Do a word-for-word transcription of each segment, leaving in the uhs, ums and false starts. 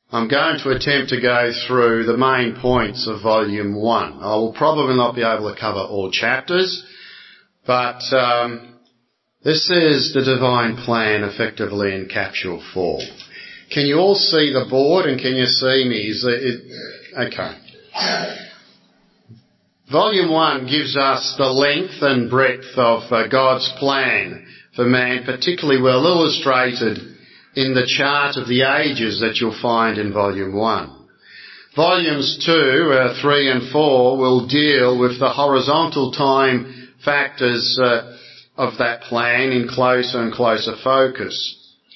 I'm going to attempt to go through the main points of Volume one. I will probably not be able to cover all chapters, but um, this is the divine plan effectively in capsule form. Can you all see the board and can you see me? Is it, okay. Volume one gives us the length and breadth of uh, God's plan for man, particularly well illustrated in the chart of the ages that you'll find in Volume one. Volumes two, uh, three and four will deal with the horizontal time factors uh, of that plan in closer and closer focus.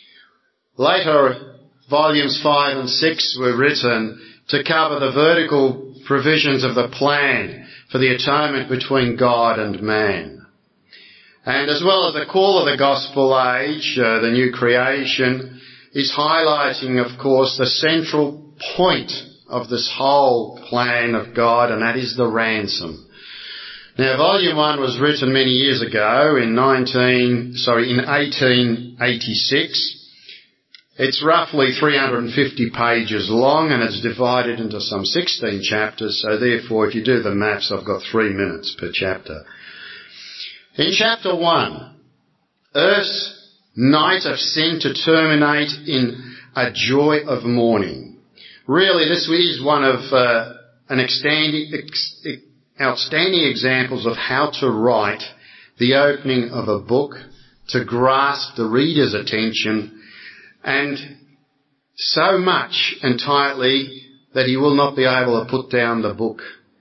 Later, Volumes five and six were written to cover the vertical provisions of the plan for the atonement between God and man. And as well as the call of the gospel age, uh, the new creation, is highlighting, of course, the central point of this whole plan of God, and that is the ransom. Now, Volume one was written many years ago in nineteen, sorry, in eighteen eighty-six. It's roughly three hundred fifty pages long, and it's divided into some sixteen chapters, so therefore, if you do the maths, I've got three minutes per chapter. In chapter one, earth's night of sin to terminate in a joy of mourning. Really, this is one of uh, an outstanding, ex, outstanding examples of how to write the opening of a book to grasp the reader's attention, and so much and tightly that he will not be able to put down the book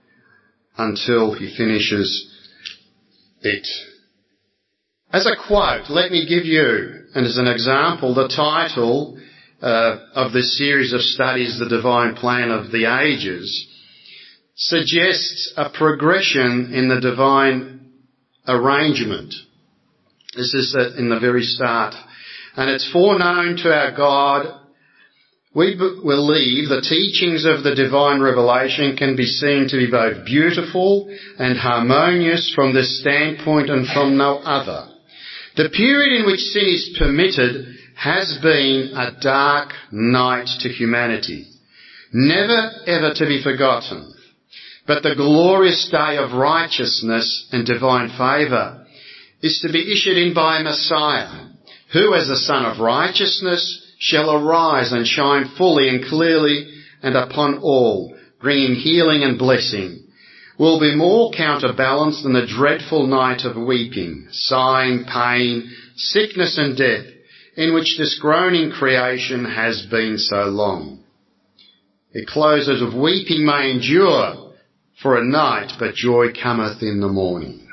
until he finishes it. As a quote, let me give you, and as an example, the title uh, of this series of studies, The Divine Plan of the Ages, suggests a progression in the divine arrangement. This is in the very start. And it's foreknown to our God. We believe the teachings of the divine revelation can be seen to be both beautiful and harmonious from this standpoint and from no other. The period in which sin is permitted has been a dark night to humanity, never ever to be forgotten. But the glorious day of righteousness and divine favour is to be issued in by Messiah, who as the Son of Righteousness shall arise and shine fully and clearly and upon all, bringing healing and blessing, will be more counterbalanced than the dreadful night of weeping, sighing, pain, sickness and death, in which this groaning creation has been so long. It closes with, weeping may endure for a night, but joy cometh in the morning.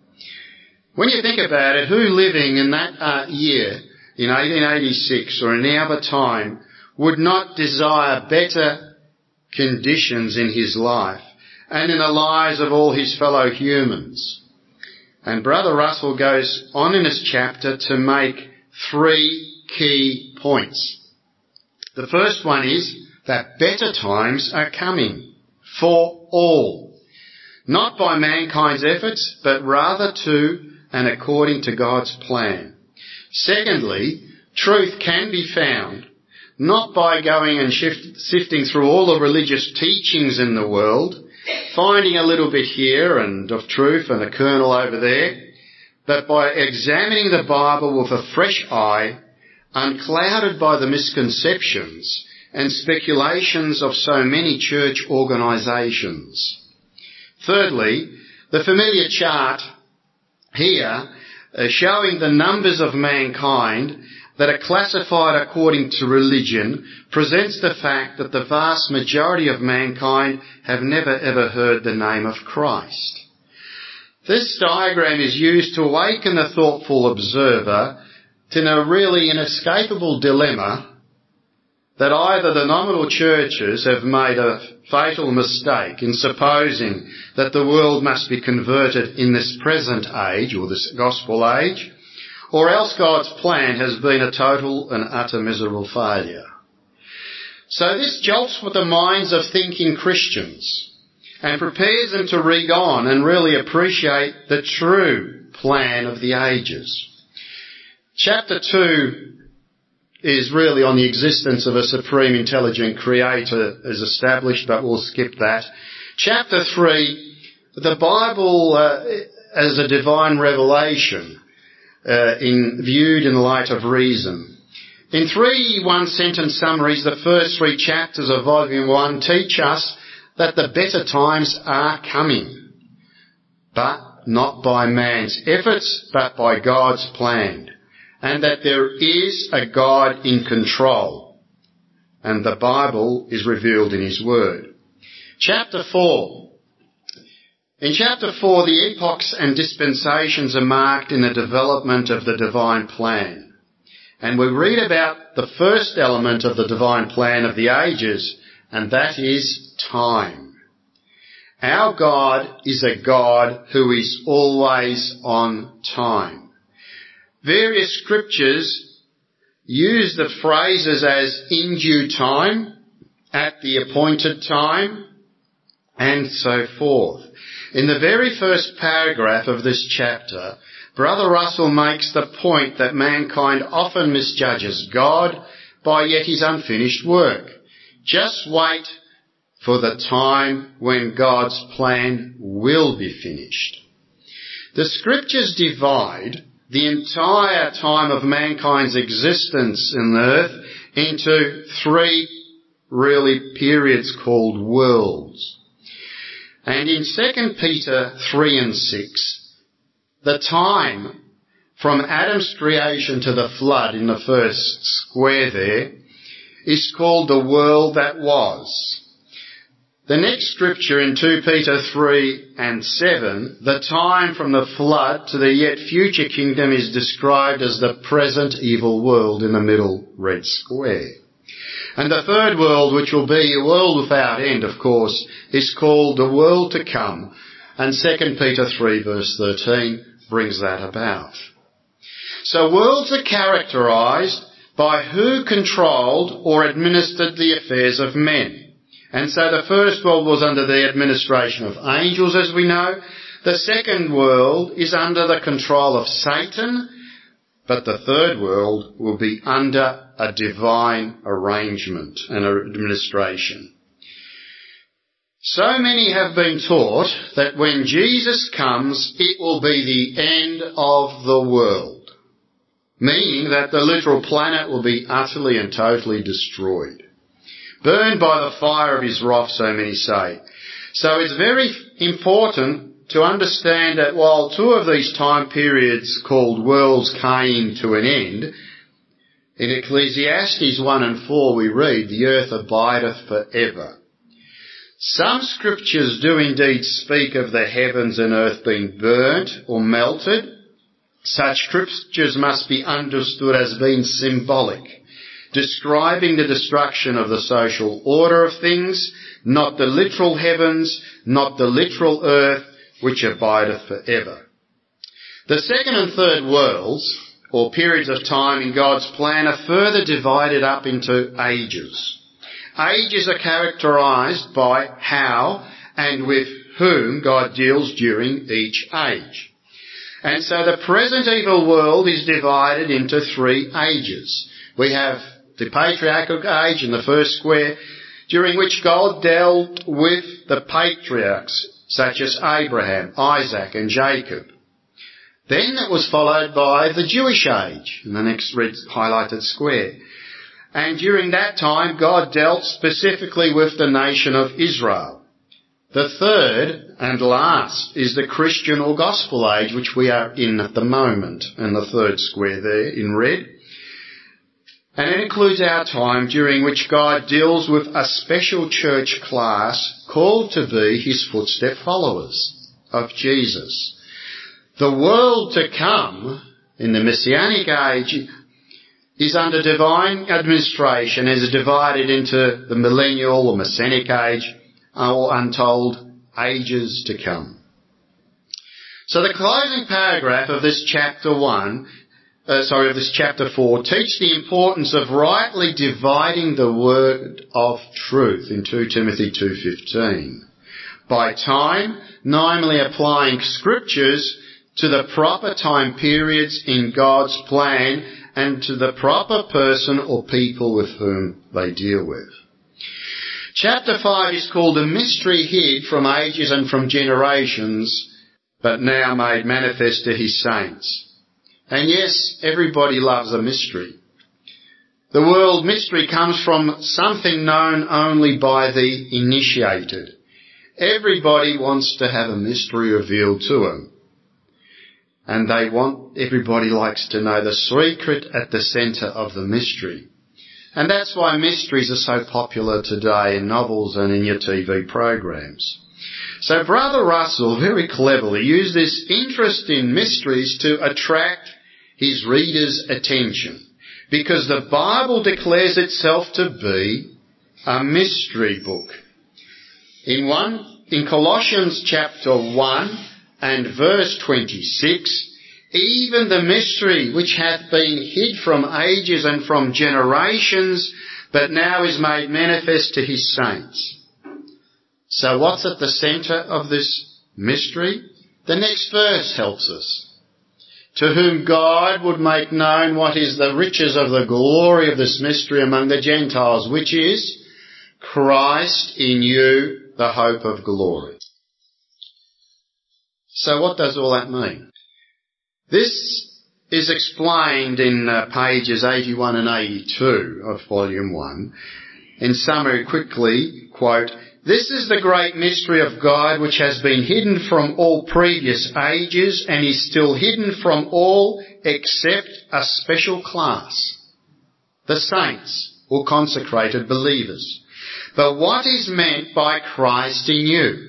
When you think about it, who living in that uh, year, in eighteen eighty-six or any other time, would not desire better conditions in his life and in the lives of all his fellow humans? And Brother Russell goes on in this chapter to make three key points. The first one is that better times are coming for all, not by mankind's efforts, but rather to and according to God's plan. Secondly, truth can be found not by going and shift, sifting through all the religious teachings in the world, finding a little bit here and of truth and a kernel over there, but by examining the Bible with a fresh eye, unclouded by the misconceptions and speculations of so many church organisations. Thirdly, the familiar chart here, uh, showing the numbers of mankind that are classified according to religion, presents the fact that the vast majority of mankind have never ever heard the name of Christ. This diagram is used to awaken the thoughtful observer to a really inescapable dilemma that either the nominal churches have made a fatal mistake in supposing that the world must be converted in this present age, or this gospel age, or else God's plan has been a total and utter miserable failure. So this jolts with the minds of thinking Christians and prepares them to read on and really appreciate the true plan of the ages. Chapter two is really on the existence of a supreme intelligent creator is established, but we'll skip that. Chapter three, the Bible uh, as a divine revelation uh, in viewed in the light of reason. In three one-sentence summaries, the first three chapters of Volume one teach us that the better times are coming, but not by man's efforts, but by God's plan, and that there is a God in control, and the Bible is revealed in His Word. Chapter four. In chapter four, the epochs and dispensations are marked in the development of the divine plan. And we read about the first element of the divine plan of the ages, and that is time. Our God is a God who is always on time. Various scriptures use the phrases as in due time, at the appointed time, and so forth. In the very first paragraph of this chapter, Brother Russell makes the point that mankind often misjudges God by yet his unfinished work. Just wait for the time when God's plan will be finished. The scriptures divide the entire time of mankind's existence in the earth into three really periods called worlds. And in Second Peter three and six, the time from Adam's creation to the flood in the first square there is called the world that was. The next scripture in Second Peter three and seven, the time from the flood to the yet future kingdom is described as the present evil world in the middle red square. And the third world, which will be a world without end, of course, is called the world to come. And Second Peter three verse thirteen brings that about. So worlds are characterised by who controlled or administered the affairs of men. And so the first world was under the administration of angels, as we know. The second world is under the control of Satan, but the third world will be under a divine arrangement and administration. So many have been taught that when Jesus comes, it will be the end of the world, meaning that the literal planet will be utterly and totally destroyed, burned by the fire of his wrath, so many say. So it's very important to understand that while two of these time periods called worlds came to an end, in Ecclesiastes one and four we read, the earth abideth forever. Some scriptures do indeed speak of the heavens and earth being burnt or melted. Such scriptures must be understood as being symbolic, describing the destruction of the social order of things, not the literal heavens, not the literal earth, which abideth forever. The second and third worlds, or periods of time in God's plan, are further divided up into ages. Ages are characterised by how and with whom God deals during each age. And so the present evil world is divided into three ages. We have the patriarchal age in the first square, during which God dealt with the patriarchs such as Abraham, Isaac and Jacob. Then it was followed by the Jewish age in the next red highlighted square. And during that time, God dealt specifically with the nation of Israel. The third and last is the Christian or gospel age, which we are in at the moment, in the third square there in red. And it includes our time during which God deals with a special church class called to be his footstep followers of Jesus. The world to come in the Messianic age is under divine administration, is divided into the millennial or Messianic age, or untold ages to come. So the closing paragraph of this chapter one, uh, sorry, of this chapter four, teach the importance of rightly dividing the word of truth in Second Timothy two fifteen. By time, namely applying scriptures to the proper time periods in God's plan and to the proper person or people with whom they deal with. Chapter five is called A Mystery Hid from Ages and from Generations, but now made manifest to his saints. And yes, everybody loves a mystery. The word mystery comes from something known only by the initiated. Everybody wants to have a mystery revealed to them. And they want, everybody likes to know the secret at the centre of the mystery. And that's why mysteries are so popular today in novels and in your T V programs. So Brother Russell very cleverly used this interest in mysteries to attract his readers' attention, because the Bible declares itself to be a mystery book. In one, in Colossians chapter one and verse twenty-six, even the mystery which hath been hid from ages and from generations, but now is made manifest to his saints. So what's at the centre of this mystery? The next verse helps us. To whom God would make known what is the riches of the glory of this mystery among the Gentiles, which is Christ in you, the hope of glory. So what does all that mean? This is explained in uh, pages eighty-one and eighty-two of volume one. In summary, quickly, quote, "This is the great mystery of God which has been hidden from all previous ages and is still hidden from all except a special class, the saints or consecrated believers. But what is meant by Christ in you?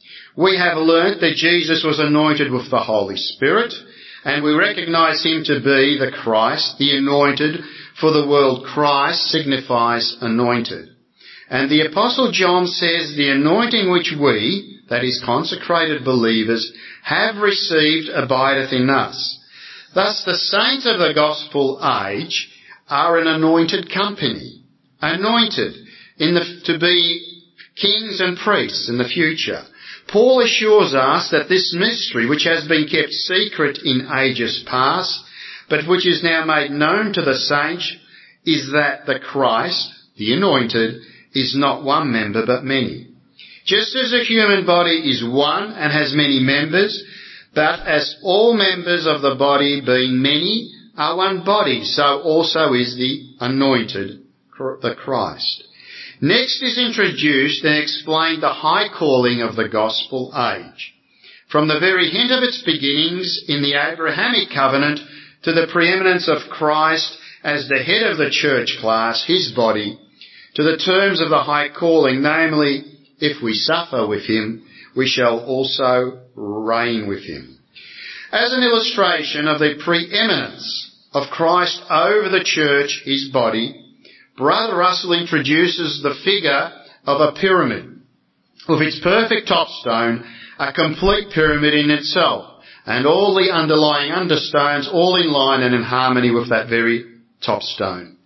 We have learnt that Jesus was anointed with the Holy Spirit, and we recognise him to be the Christ, the anointed, for the word Christ signifies anointed. And the Apostle John says, the anointing which we, that is consecrated believers, have received abideth in us. Thus the saints of the gospel age are an anointed company, anointed in the, to be kings and priests in the future. Paul assures us that this mystery, which has been kept secret in ages past, but which is now made known to the saints, is that the Christ, the anointed, is not one member but many. Just as a human body is one and has many members, but as all members of the body, being many, are one body, so also is the anointed, the Christ. Next is introduced and explained the high calling of the gospel age. From the very hint of its beginnings in the Abrahamic covenant to the preeminence of Christ as the head of the church class, his body, to the terms of the high calling, namely, if we suffer with him, we shall also reign with him. As an illustration of the preeminence of Christ over the church, his body, Brother Russell introduces the figure of a pyramid, with its perfect top stone, a complete pyramid in itself, and all the underlying understones all in line and in harmony with that very top stone.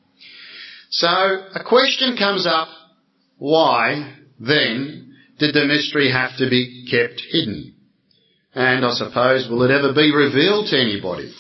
So a question comes up, why then did the mystery have to be kept hidden? And I suppose, will it ever be revealed to anybody?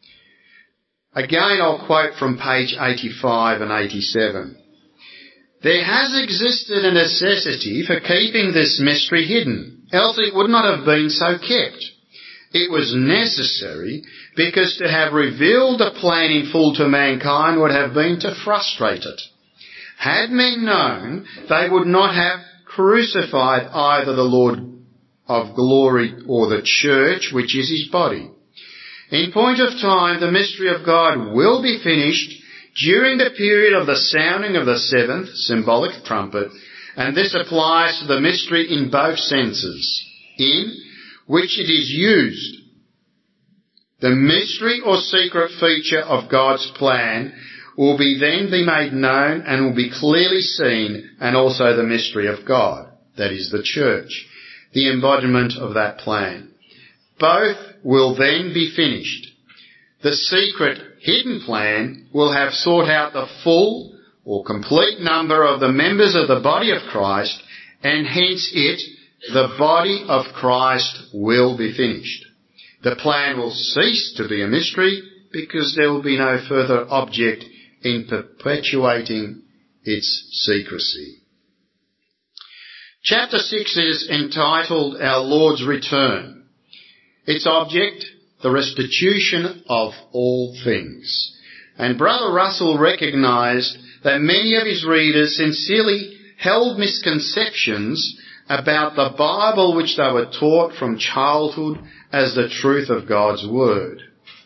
Again, I'll quote from page eighty-five and eighty-seven. There has existed a necessity for keeping this mystery hidden, else it would not have been so kept. It was necessary because to have revealed the plan in full to mankind would have been to frustrate it. Had men known, they would not have crucified either the Lord of glory or the church, which is his body. In point of time, the mystery of God will be finished during the period of the sounding of the seventh symbolic trumpet, and this applies to the mystery in both senses, in which it is used. The mystery or secret feature of God's plan will be then be made known and will be clearly seen, and also the mystery of God, that is the church, the embodiment of that plan. Both will then be finished. The secret, hidden plan will have sought out the full or complete number of the members of the body of Christ, and hence it, the body of Christ, will be finished. The plan will cease to be a mystery because there will be no further object in perpetuating its secrecy. Chapter six is entitled Our Lord's Return. Its object, the restitution of all things. And Brother Russell recognised that many of his readers sincerely held misconceptions about the Bible which they were taught from childhood as the truth of God's Word.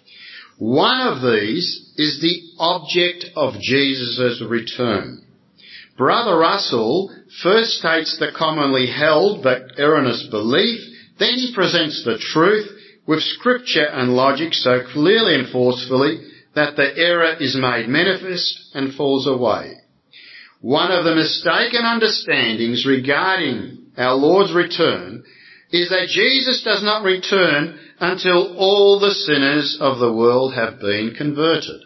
One of these is the object of Jesus' return. Brother Russell first states the commonly held but erroneous belief, then he presents the truth with scripture and logic so clearly and forcefully that the error is made manifest and falls away. One of the mistaken understandings regarding our Lord's return is that Jesus does not return until all the sinners of the world have been converted.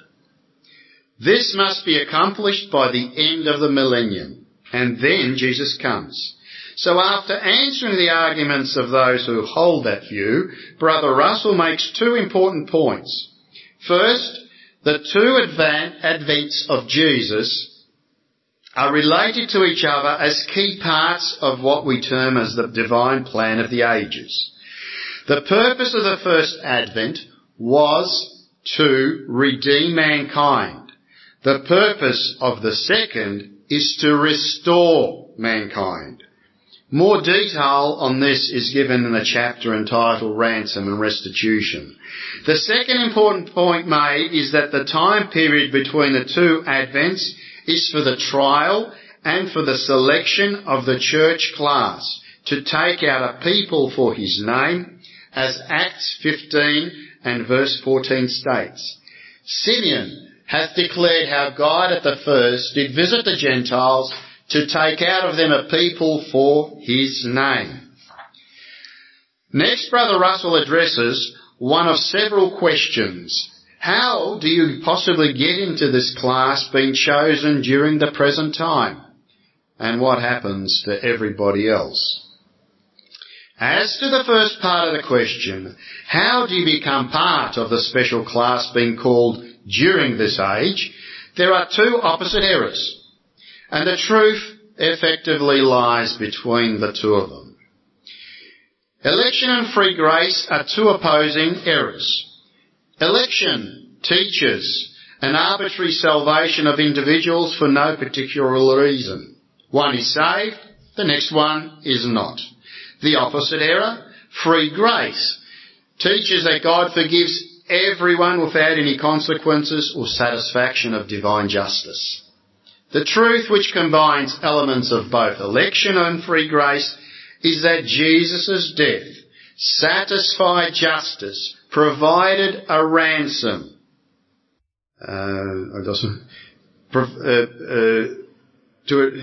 This must be accomplished by the end of the millennium, and then Jesus comes. So after answering the arguments of those who hold that view, Brother Russell makes two important points. First, the two advan- advents of Jesus are related to each other as key parts of what we term as the divine plan of the ages. The purpose of the first advent was to redeem mankind. The purpose of the second is to restore mankind. More detail on this is given in the chapter entitled Ransom and Restitution. The second important point made is that the time period between the two advents is for the trial and for the selection of the church class to take out a people for his name, as Acts fifteen and verse fourteen states. Simeon hath declared how God at the first did visit the Gentiles to take out of them a people for his name. Next, Brother Russell addresses one of several questions. How do you possibly get into this class being chosen during the present time? And what happens to everybody else? As to the first part of the question, how do you become part of the special class being called during this age? There are two opposite errors, and the truth effectively lies between the two of them. Election and free grace are two opposing errors. Election teaches an arbitrary salvation of individuals for no particular reason. One is saved, the next one is not. The opposite error, free grace, teaches that God forgives everyone without any consequences or satisfaction of divine justice. The truth, which combines elements of both election and free grace, is that Jesus' death satisfied justice, provided a ransom. Uh, I just, uh, uh, to it,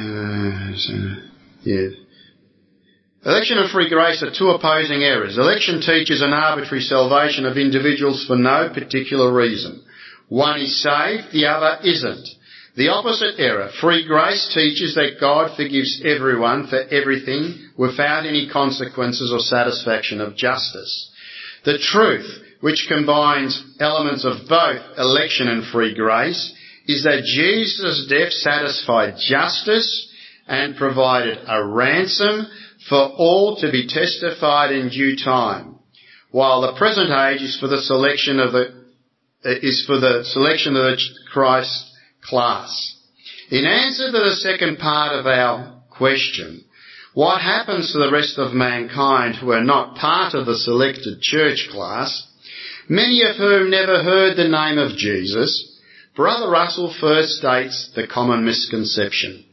uh, yeah. Election and free grace are two opposing errors. Election teaches an arbitrary salvation of individuals for no particular reason. One is saved, the other isn't. The opposite error, free grace, teaches that God forgives everyone for everything without any consequences or satisfaction of justice. The truth, which combines elements of both election and free grace, is that Jesus' death satisfied justice and provided a ransom for all to be testified in due time, while the present age is for the selection of the is for the selection of the Christ class. In answer to the second part of our question, what happens to the rest of mankind who are not part of the selected church class, many of whom never heard the name of Jesus, Brother Russell first states the common misconception,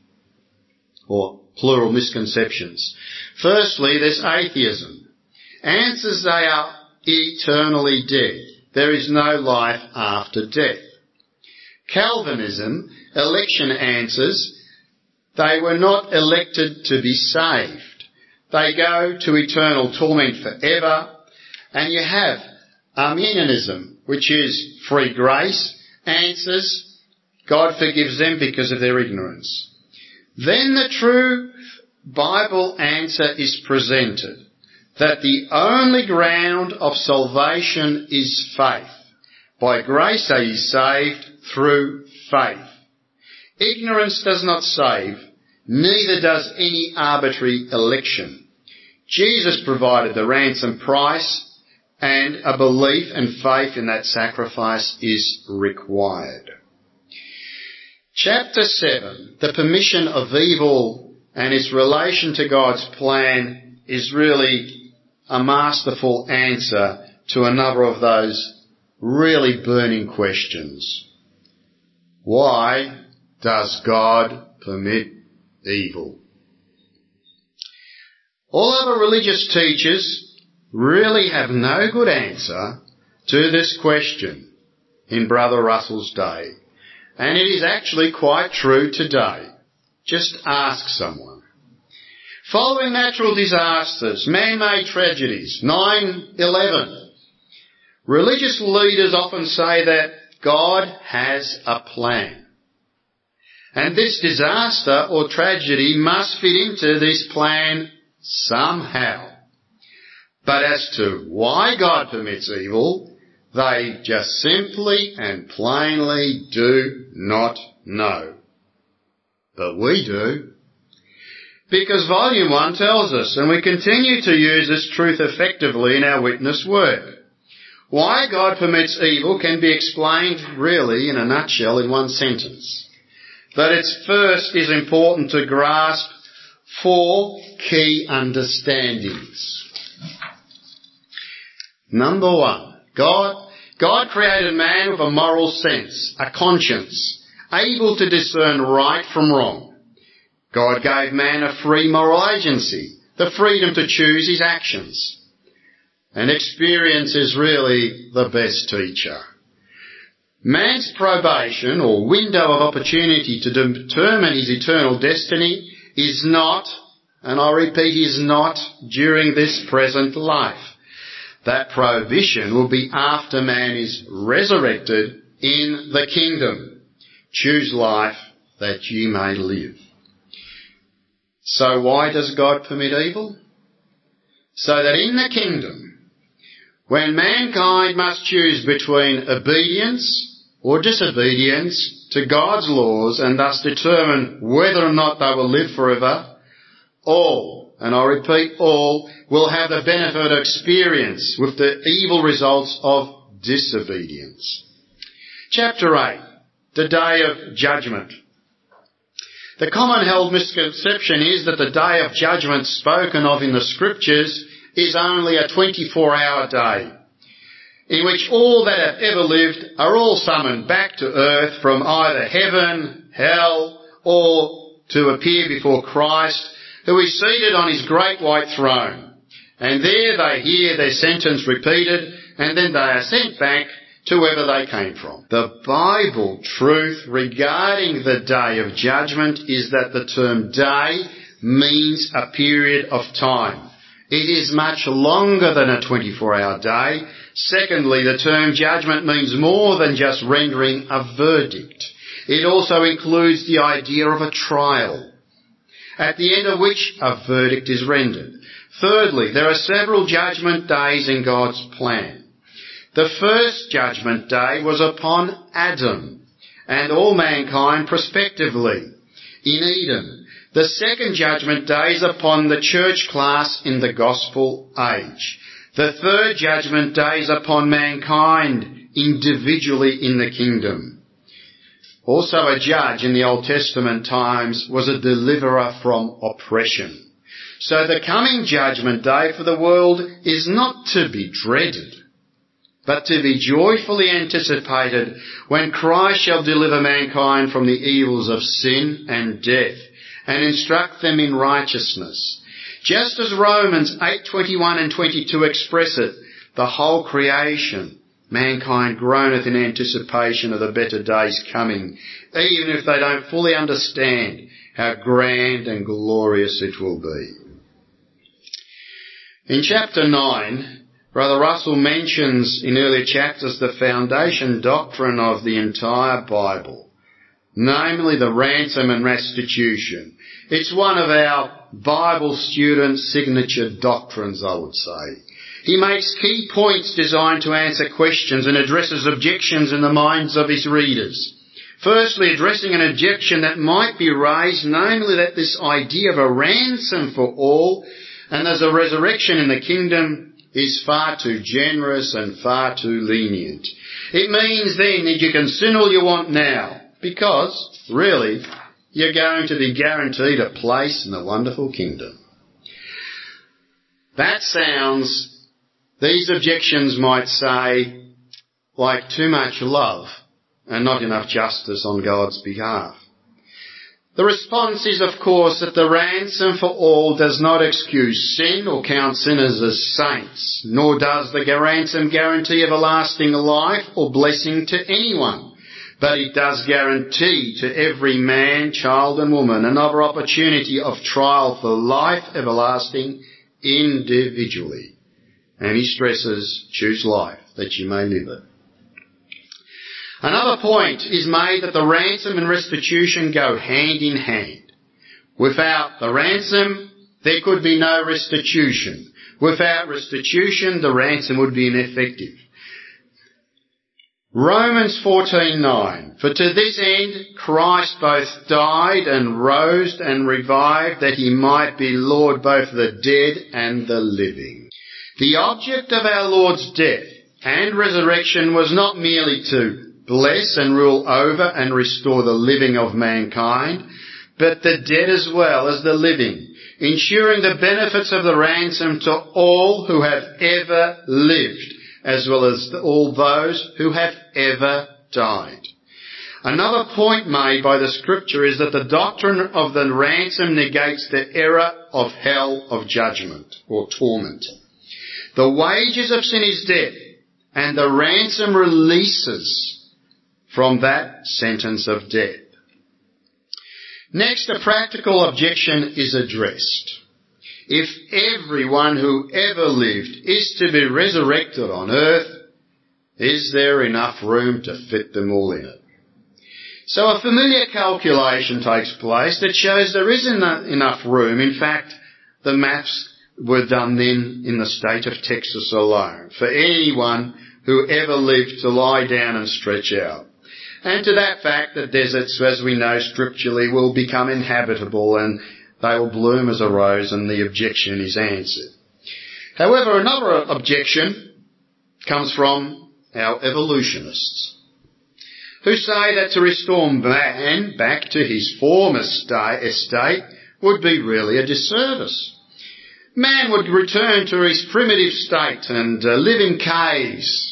or plural misconceptions. Firstly, there's atheism. Answers they are eternally dead. There is no life after death. Calvinism, election answers, they were not elected to be saved. They go to eternal torment forever. And you have Arminianism, which is free grace, answers, God forgives them because of their ignorance. Then the true Bible answer is presented, that the only ground of salvation is faith. By grace are ye saved through faith. Ignorance does not save, neither does any arbitrary election. Jesus provided the ransom price, and a belief and faith in that sacrifice is required. Chapter seven, the permission of evil and its relation to God's plan, is really a masterful answer to another of those really burning questions. Why does God permit evil? All other religious teachers really have no good answer to this question in Brother Russell's day. And it is actually quite true today. Just ask someone. Following natural disasters, man-made tragedies, nine eleven, religious leaders often say that God has a plan. And this disaster or tragedy must fit into this plan somehow. But as to why God permits evil, they just simply and plainly do not know. But we do. Because Volume one tells us, and we continue to use this truth effectively in our witness work. Why God permits evil can be explained really in a nutshell in one sentence. That it's first is important to grasp four key understandings. Number one, God, God created man with a moral sense, a conscience, able to discern right from wrong. God gave man a free moral agency, the freedom to choose his actions. And experience is really the best teacher. Man's probation, or window of opportunity to determine his eternal destiny, is not, and I repeat, is not during this present life. That prohibition will be after man is resurrected in the kingdom. Choose life that you may live. So why does God permit evil? So that in the kingdom, when mankind must choose between obedience or disobedience to God's laws and thus determine whether or not they will live forever, all, and I repeat all, will have the benefit of experience with the evil results of disobedience. Chapter eight, the day of judgment. The common held misconception is that the day of judgment spoken of in the scriptures is only a twenty-four hour day, in which all that have ever lived are all summoned back to earth from either heaven, hell, or to appear before Christ, who is seated on his great white throne. And there they hear their sentence repeated, and then they are sent back to wherever they came from. The Bible truth regarding the day of judgment is that the term day means a period of time. It is much longer than a twenty-four hour day. Secondly, the term judgment means more than just rendering a verdict. It also includes the idea of a trial, at the end of which a verdict is rendered. Thirdly, there are several judgment days in God's plan. The first judgment day was upon Adam and all mankind prospectively in Eden. The second judgment day is upon the church class in the gospel age. The third judgment day is upon mankind individually in the kingdom. Also, a judge in the Old Testament times was a deliverer from oppression. So the coming judgment day for the world is not to be dreaded, but to be joyfully anticipated when Christ shall deliver mankind from the evils of sin and death and instruct them in righteousness. Just as Romans eight twenty-one and twenty-two express it, the whole creation, mankind groaneth in anticipation of the better days coming, even if they don't fully understand how grand and glorious it will be. In chapter nine, Brother Russell mentions in earlier chapters the foundation doctrine of the entire Bible, namely the ransom and restitution. It's one of our Bible student signature doctrines, I would say. He makes key points designed to answer questions and addresses objections in the minds of his readers. Firstly, addressing an objection that might be raised, namely that this idea of a ransom for all and as a resurrection in the kingdom is far too generous and far too lenient. It means then that you can sin all you want now, because, really, you're going to be guaranteed a place in the wonderful kingdom. That sounds, these objections might say, like too much love and not enough justice on God's behalf. The response is, of course, that the ransom for all does not excuse sin or count sinners as saints, nor does the ransom guarantee everlasting life or blessing to anyone. But it does guarantee to every man, child and woman another opportunity of trial for life everlasting individually. And he stresses, choose life that you may live it. Another point is made that the ransom and restitution go hand in hand. Without the ransom, there could be no restitution. Without restitution, the ransom would be ineffective. Romans fourteen nine. For to this end Christ both died and rose and revived, that he might be Lord both of the dead and the living. The object of our Lord's death and resurrection was not merely to bless and rule over and restore the living of mankind, but the dead as well as the living, ensuring the benefits of the ransom to all who have ever lived, as well as all those who have ever died. Another point made by the Scripture is that the doctrine of the ransom negates the error of hell of judgment or torment. The wages of sin is death, and the ransom releases from that sentence of death. Next, a practical objection is addressed. If everyone who ever lived is to be resurrected on earth, is there enough room to fit them all in it? So a familiar calculation takes place that shows there isn't enough room. In fact, the maths were done then in the state of Texas alone, for anyone who ever lived to lie down and stretch out. And to that fact that deserts, as we know scripturally, will become inhabitable and they will bloom as a rose, and the objection is answered. However, another objection comes from our evolutionists, who say that to restore man back to his former estate would be really a disservice. Man would return to his primitive state and uh, live in caves.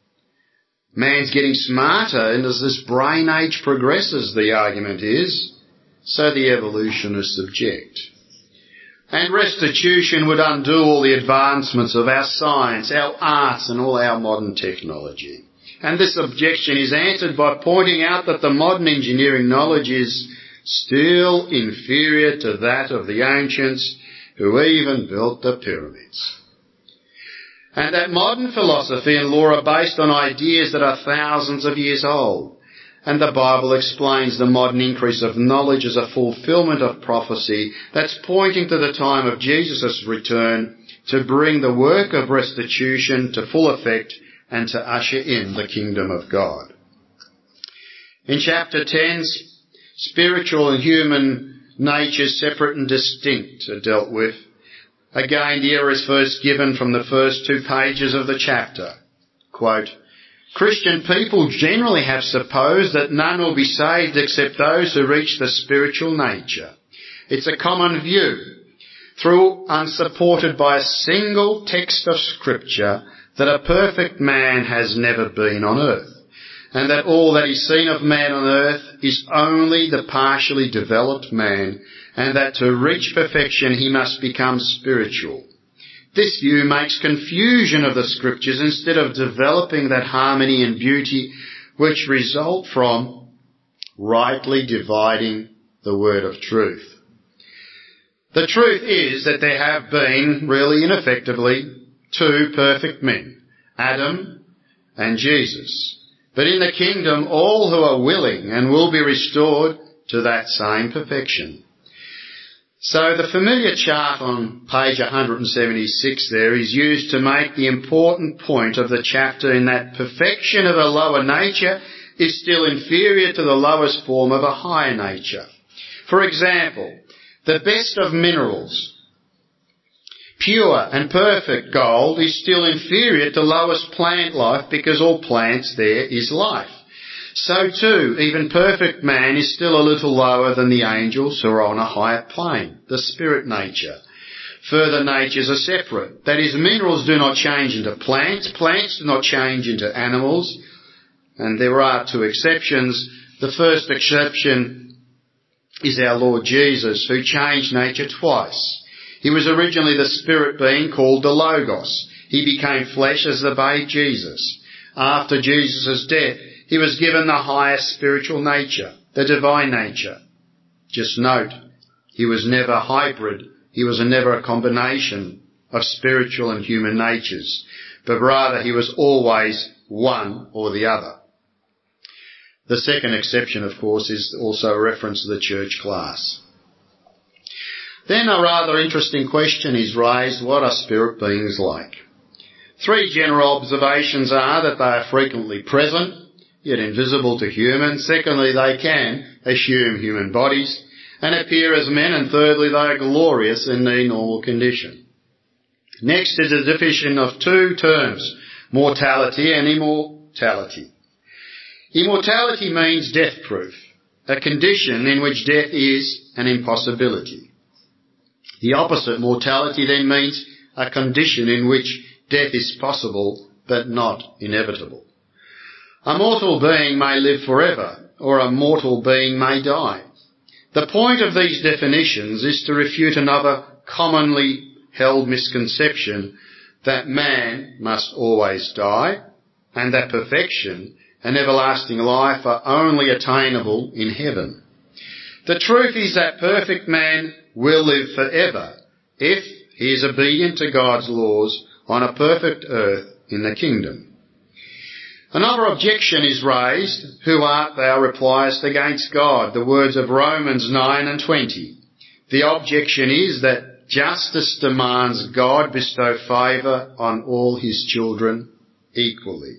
Man's getting smarter, and as this brain age progresses, the argument is, so the evolutionists object. And restitution would undo all the advancements of our science, our arts, and all our modern technology. And this objection is answered by pointing out that the modern engineering knowledge is still inferior to that of the ancients who even built the pyramids. And that modern philosophy and law are based on ideas that are thousands of years old. And the Bible explains the modern increase of knowledge as a fulfillment of prophecy that's pointing to the time of Jesus' return to bring the work of restitution to full effect and to usher in the kingdom of God. In chapter ten, spiritual and human natures, separate and distinct, are dealt with. Again, the error is first given from the first two pages of the chapter. Quote, Christian people generally have supposed that none will be saved except those who reach the spiritual nature. It's a common view, through unsupported by a single text of Scripture, that a perfect man has never been on earth, and that all that is seen of man on earth is only the partially developed man, and that to reach perfection he must become spiritual. This view makes confusion of the Scriptures instead of developing that harmony and beauty which result from rightly dividing the word of truth. The truth is that there have been, really and effectively, two perfect men, Adam and Jesus. But in the kingdom, all who are willing and will be restored to that same perfection. So the familiar chart on page one seventy-six there is used to make the important point of the chapter in that perfection of a lower nature is still inferior to the lowest form of a higher nature. For example, the best of minerals, pure and perfect gold, is still inferior to lowest plant life because all plants there is life. So too, even perfect man is still a little lower than the angels who are on a higher plane, the spirit nature. Further natures are separate. That is, minerals do not change into plants, plants do not change into animals, and there are two exceptions. The first exception is our Lord Jesus, who changed nature twice. He was originally the spirit being called the Logos. He became flesh as the babe Jesus. After Jesus' death, he was given the highest spiritual nature, the divine nature. Just note, he was never hybrid. He was never a combination of spiritual and human natures, but rather he was always one or the other. The second exception, of course, is also a reference to the church class. Then a rather interesting question is raised: what are spirit beings like? Three general observations are that they are frequently present, yet invisible to humans. Secondly, they can assume human bodies and appear as men. And thirdly, they are glorious in their normal condition. Next is a division of two terms, mortality and immortality. Immortality means death-proof, a condition in which death is an impossibility. The opposite, mortality, then means a condition in which death is possible but not inevitable. A mortal being may live forever, or a mortal being may die. The point of these definitions is to refute another commonly held misconception that man must always die, and that perfection and everlasting life are only attainable in heaven. The truth is that perfect man will live forever if he is obedient to God's laws on a perfect earth in the kingdom. Another objection is raised: who art thou, repliest, against God? The words of Romans nine and twenty. The objection is that justice demands God bestow favour on all his children equally.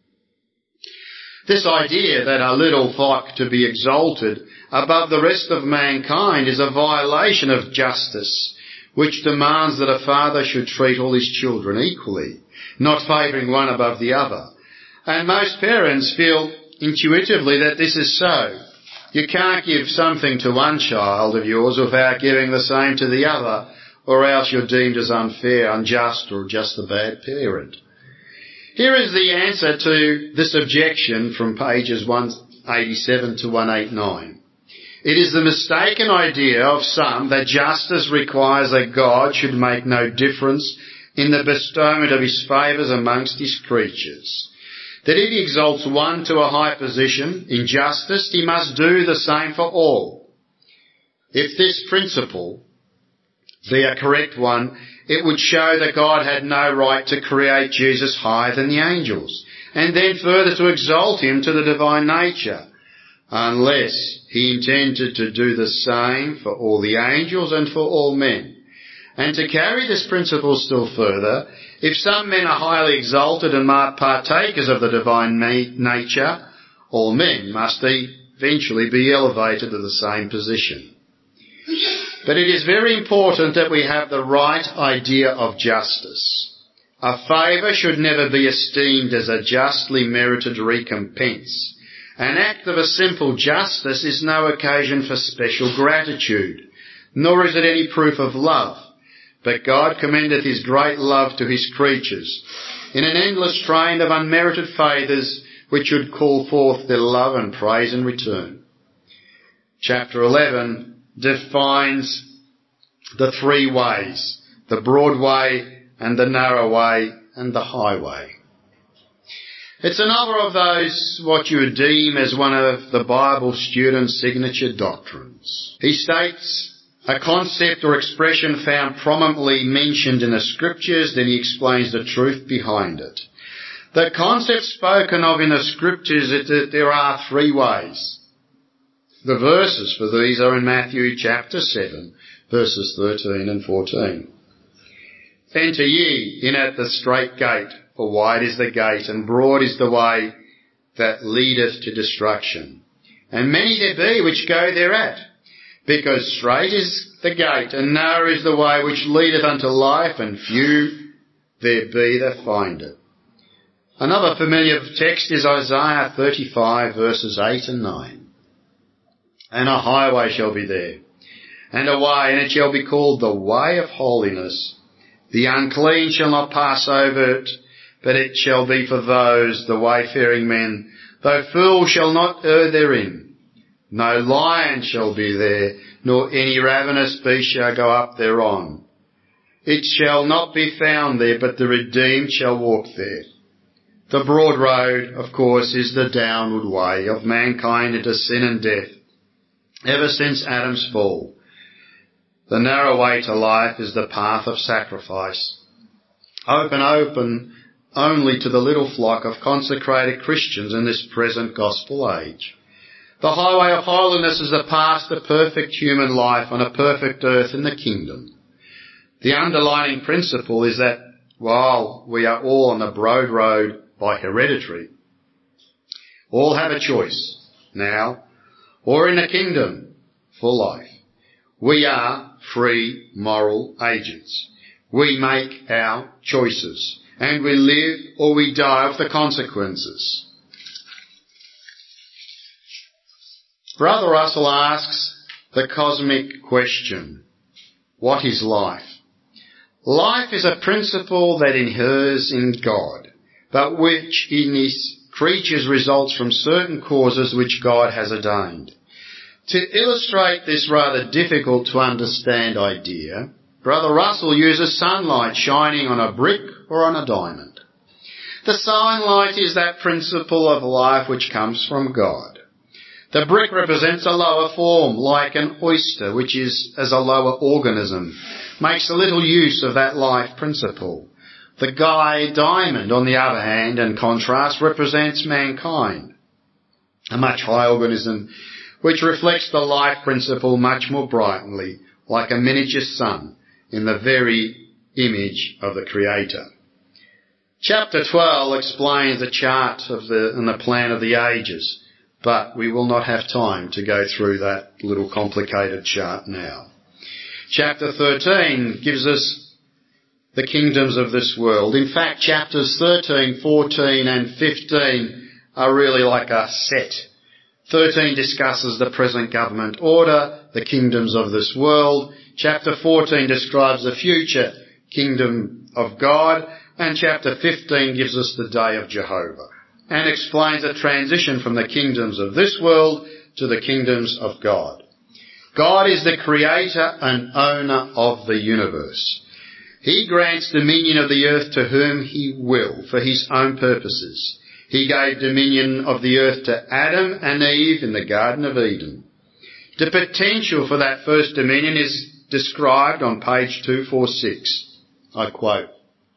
This idea that a little flock to be exalted above the rest of mankind is a violation of justice, which demands that a father should treat all his children equally, not favouring one above the other. And most parents feel intuitively that this is so. You can't give something to one child of yours without giving the same to the other, or else you're deemed as unfair, unjust, or just a bad parent. Here is the answer to this objection from pages one eighty-seven to one eighty-nine. It is the mistaken idea of some that justice requires that God should make no difference in the bestowment of his favours amongst his creatures. That if he exalts one to a high position in justice, he must do the same for all. If this principle be a correct one, it would show that God had no right to create Jesus higher than the angels, and then further to exalt him to the divine nature, unless he intended to do the same for all the angels and for all men. And to carry this principle still further, if some men are highly exalted and marked partakers of the divine nature, all men must eventually be elevated to the same position. But it is very important that we have the right idea of justice. A favour should never be esteemed as a justly merited recompense. An act of a simple justice is no occasion for special gratitude, nor is it any proof of love. But God commendeth his great love to his creatures in an endless train of unmerited favours which should call forth their love and praise in return. Chapter eleven defines the three ways, the broad way and the narrow way and the highway. It's another of those, what you would deem as one of the Bible student's signature doctrines. He states a concept or expression found prominently mentioned in the scriptures, then he explains the truth behind it. The concept spoken of in the scriptures is that there are three ways. The verses for these are in Matthew chapter seven, verses thirteen and fourteen. Enter ye in at the strait gate, for wide is the gate, and broad is the way that leadeth to destruction. And many there be which go thereat, because strait is the gate, and narrow is the way which leadeth unto life, and few there be that find it. Another familiar text is Isaiah thirty-five, verses eight and nine. And a highway shall be there, and a way, and it shall be called the way of holiness. The unclean shall not pass over it, but it shall be for those, the wayfaring men. Though fool shall not err therein. No lion shall be there, nor any ravenous beast shall go up thereon. It shall not be found there, but the redeemed shall walk there. The broad road, of course, is the downward way of mankind into sin and death, ever since Adam's fall. The narrow way to life is the path of sacrifice, open, open only to the little flock of consecrated Christians in this present gospel age. The highway of holiness is the path to perfect human life on a perfect earth in the kingdom. The underlying principle is that while we are all on the broad road by hereditary, all have a choice now or in the kingdom for life. We are free moral agents. We make our choices, and we live or we die of the consequences. Brother Russell asks the cosmic question, what is life? Life is a principle that inheres in God, but which in his creatures results from certain causes which God has ordained. To illustrate this rather difficult to understand idea, Brother Russell uses sunlight shining on a brick or on a diamond. The sunlight is that principle of life which comes from God. The brick represents a lower form, like an oyster, which is as a lower organism, makes a little use of that life principle. The guy diamond, on the other hand, in contrast, represents mankind, a much higher organism, which reflects the life principle much more brightly, like a miniature sun, in the very image of the Creator. Chapter twelve explains the chart of the and the plan of the ages, but we will not have time to go through that little complicated chart now. Chapter thirteen gives us the kingdoms of this world. In fact, chapters thirteen, fourteen and fifteen are really like a set. thirteen discusses the present government order, the kingdoms of this world. Chapter fourteen describes the future kingdom of God. And chapter fifteen gives us the day of Jehovah and explains a transition from the kingdoms of this world to the kingdoms of God. God is the creator and owner of the universe. He grants dominion of the earth to whom he will for his own purposes. He gave dominion of the earth to Adam and Eve in the Garden of Eden. The potential for that first dominion is described on page two forty-six. I quote,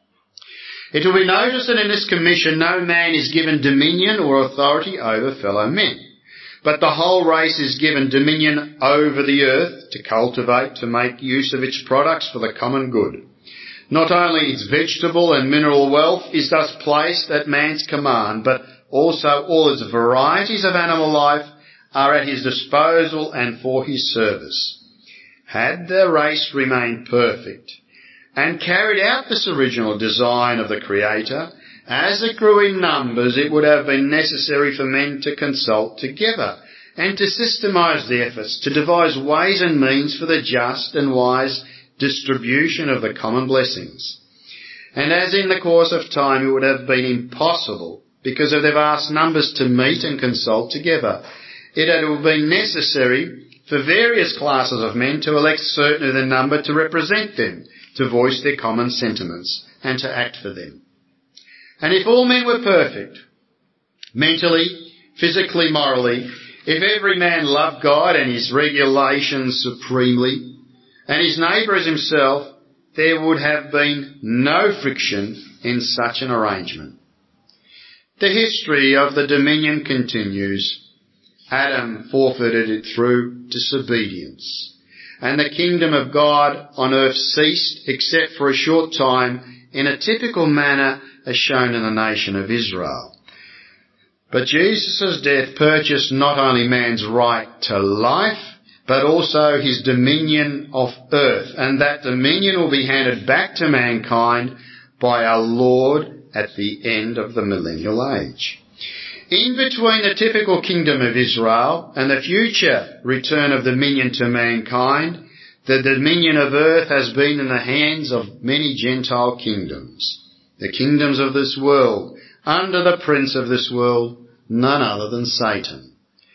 "It will be noticed that in this commission no man is given dominion or authority over fellow men, but the whole race is given dominion over the earth to cultivate, to make use of its products for the common good. Not only its vegetable and mineral wealth is thus placed at man's command, but also all its varieties of animal life are at his disposal and for his service. Had the race remained perfect and carried out this original design of the Creator, as it grew in numbers, it would have been necessary for men to consult together and to systemize their efforts, to devise ways and means for the just and wise distribution of the common blessings. And as in the course of time it would have been impossible, because of their vast numbers, to meet and consult together, it had been necessary for various classes of men to elect certain of their number to represent them, to voice their common sentiments, and to act for them. And if all men were perfect, mentally, physically, morally, if every man loved God and his regulations supremely, and his neighbour as himself, there would have been no friction in such an arrangement." The history of the dominion continues. Adam forfeited it through disobedience. and the kingdom of God on earth ceased, except for a short time, in a typical manner as shown in the nation of Israel. But Jesus' death purchased not only man's right to life, but also his dominion of earth, and that dominion will be handed back to mankind by our Lord at the end of the millennial age. In between the typical kingdom of Israel and the future return of dominion to mankind, the dominion of earth has been in the hands of many Gentile kingdoms, the kingdoms of this world, under the prince of this world, none other than Satan.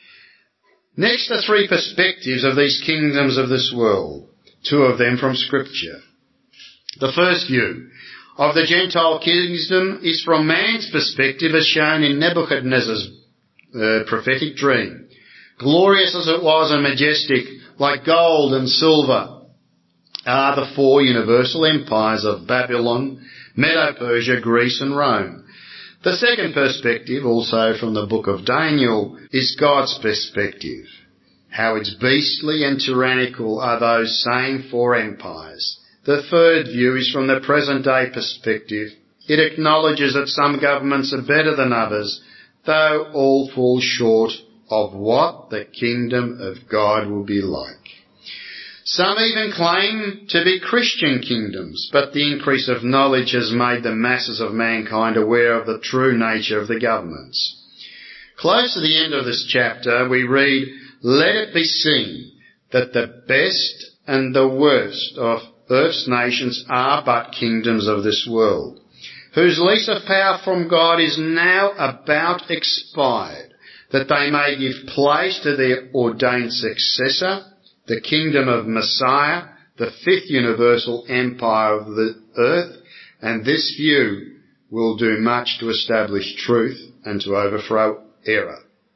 Next are three perspectives of these kingdoms of this world, two of them from Scripture. The first view of the Gentile kingdom is from man's perspective as shown in Nebuchadnezzar's uh, prophetic dream. Glorious as it was and majestic, like gold and silver, are the four universal empires of Babylon, Medo-Persia, Greece and Rome. The second perspective, also from the book of Daniel, is God's perspective. How it's beastly and tyrannical are those same four empires. The third view is from the present-day perspective. It acknowledges that some governments are better than others, though all fall short of what the kingdom of God will be like. Some even claim to be Christian kingdoms, but the increase of knowledge has made the masses of mankind aware of the true nature of the governments. Close to the end of this chapter, we read, "Let it be seen that the best and the worst of earth's nations are but kingdoms of this world, whose lease of power from God is now about expired, that they may give place to their ordained successor, the kingdom of Messiah, the fifth universal empire of the earth, and this view will do much to establish truth and to overthrow error."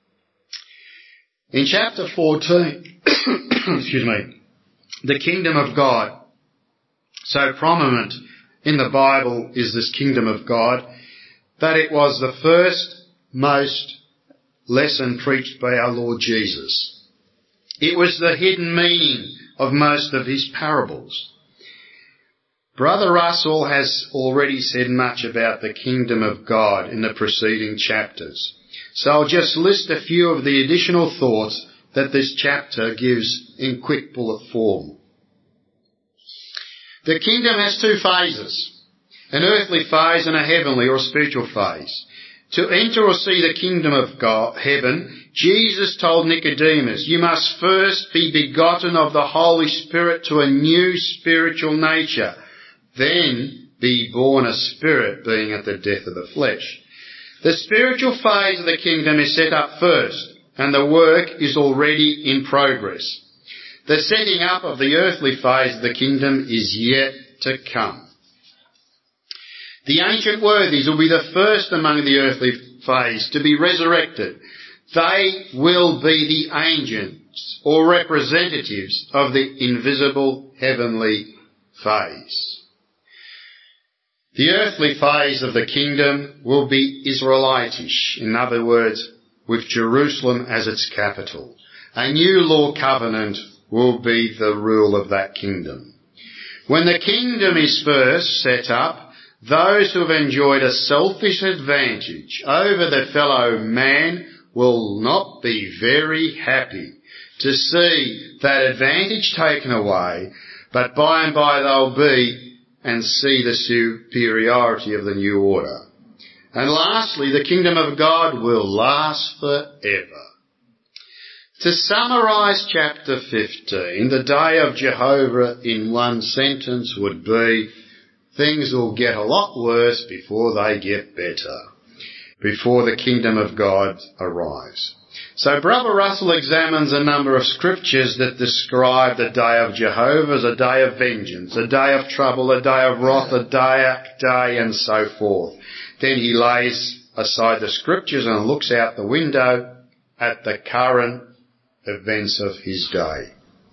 In chapter fourteen, excuse me, the kingdom of God, so prominent in the Bible is this kingdom of God, that it was the first most lesson preached by our Lord Jesus. It was the hidden meaning of most of his parables. Brother Russell has already said much about the kingdom of God in the preceding chapters, so I'll just list a few of the additional thoughts that this chapter gives in quick bullet form. The kingdom has two phases, an earthly phase and a heavenly or spiritual phase. To enter or see the kingdom of God, heaven, Jesus told Nicodemus, "You must first be begotten of the Holy Spirit to a new spiritual nature, then be born a spirit, being at the death of the flesh." The spiritual phase of the kingdom is set up first, and the work is already in progress. The setting up of the earthly phase of the kingdom is yet to come. The ancient worthies will be the first among the earthly phase to be resurrected. They will be the agents or representatives of the invisible heavenly phase. The earthly phase of the kingdom will be Israelitish, in other words, with Jerusalem as its capital. A new law covenant will be the rule of that kingdom. When the kingdom is first set up, those who have enjoyed a selfish advantage over their fellow man will not be very happy to see that advantage taken away, but by and by they'll be and see the superiority of the new order. And lastly, the kingdom of God will last forever. To summarise chapter fifteen, the day of Jehovah in one sentence would be, things will get a lot worse before they get better, before the kingdom of God arrives. So Brother Russell examines a number of scriptures that describe the day of Jehovah as a day of vengeance, a day of trouble, a day of wrath, a dark day, and so forth. Then he lays aside the scriptures and looks out the window at the current events of his day.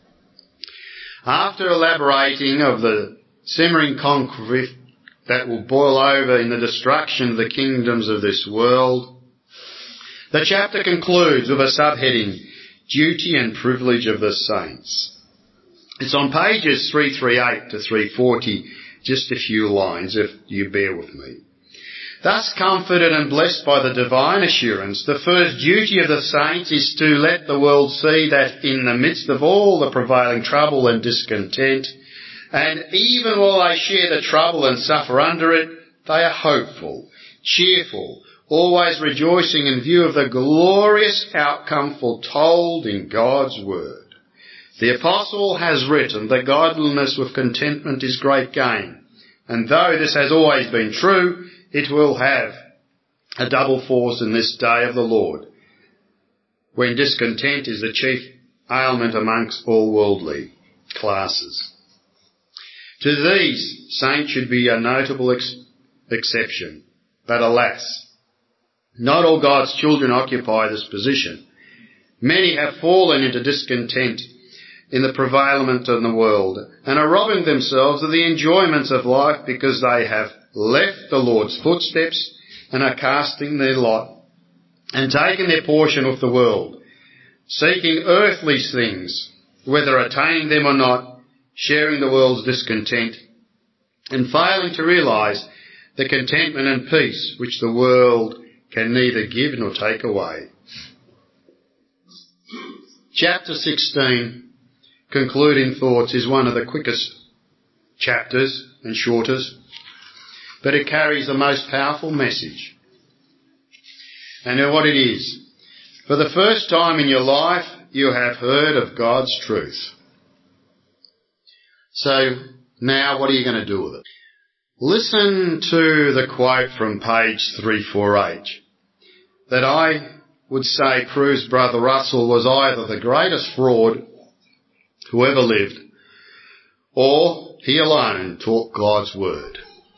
After elaborating of the simmering conflict that will boil over in the destruction of the kingdoms of this world, the chapter concludes with a subheading, Duty and Privilege of the Saints. It's on pages three thirty-eight to three forty, just a few lines, if you bear with me. Thus comforted and blessed by the divine assurance, the first duty of the saints is to let the world see that in the midst of all the prevailing trouble and discontent, and even while they share the trouble and suffer under it, they are hopeful, cheerful, always rejoicing in view of the glorious outcome foretold in God's word. The apostle has written that godliness with contentment is great gain, and though this has always been true, it will have a double force in this day of the Lord, when discontent is the chief ailment amongst all worldly classes. To these, saints should be a notable ex- exception, but alas, not all God's children occupy this position. Many have fallen into discontent in the prevalment of the world and are robbing themselves of the enjoyments of life because they have left the Lord's footsteps and are casting their lot and taking their portion of the world, seeking earthly things, whether attaining them or not, sharing the world's discontent, and failing to realise the contentment and peace which the world can neither give nor take away. Chapter sixteen, concluding thoughts, is one of the quickest chapters and shortest, but it carries the most powerful message. And know what it is. For the first time in your life, you have heard of God's truth. So now what are you going to do with it? Listen to the quote from page three forty-eight that I would say proves Brother Russell was either the greatest fraud who ever lived, or he alone taught God's word.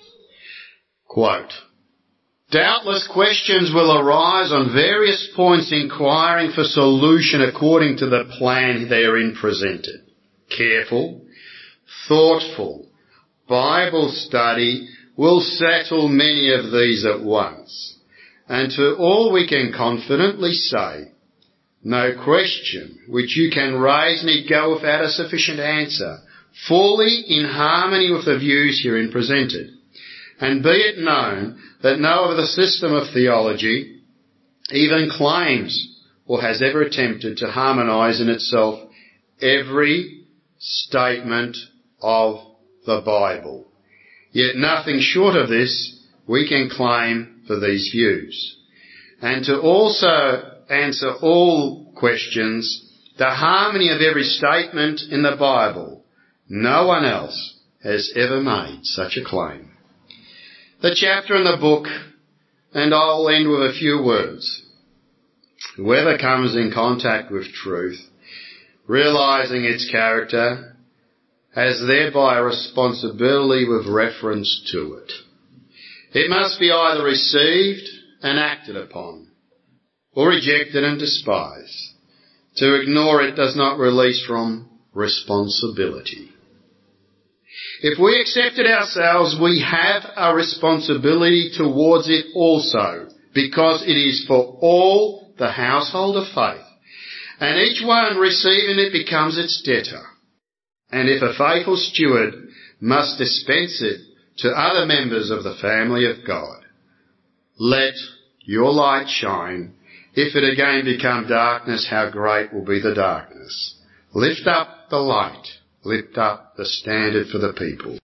Quote, doubtless questions will arise on various points inquiring for solution according to the plan therein presented. Careful, thoughtful Bible study will settle many of these at once. And to all we can confidently say, no question which you can raise need go without a sufficient answer, fully in harmony with the views herein presented. And be it known that no other system of theology even claims or has ever attempted to harmonise in itself every statement of the Bible. Yet nothing short of this we can claim for these views. And to also answer all questions, the harmony of every statement in the Bible, no one else has ever made such a claim. The chapter in the book, and I'll end with a few words. Whoever comes in contact with truth, realising its character, has thereby a responsibility with reference to it. It must be either received and acted upon, or rejected and despised. To ignore it does not release from responsibility. If we accept it ourselves, we have a responsibility towards it also, because it is for all the household of faith, and each one receiving it becomes its debtor. And if a faithful steward must dispense it to other members of the family of God, let your light shine. If it again become darkness, how great will be the darkness. Lift up the light. Lift up the standard for the people.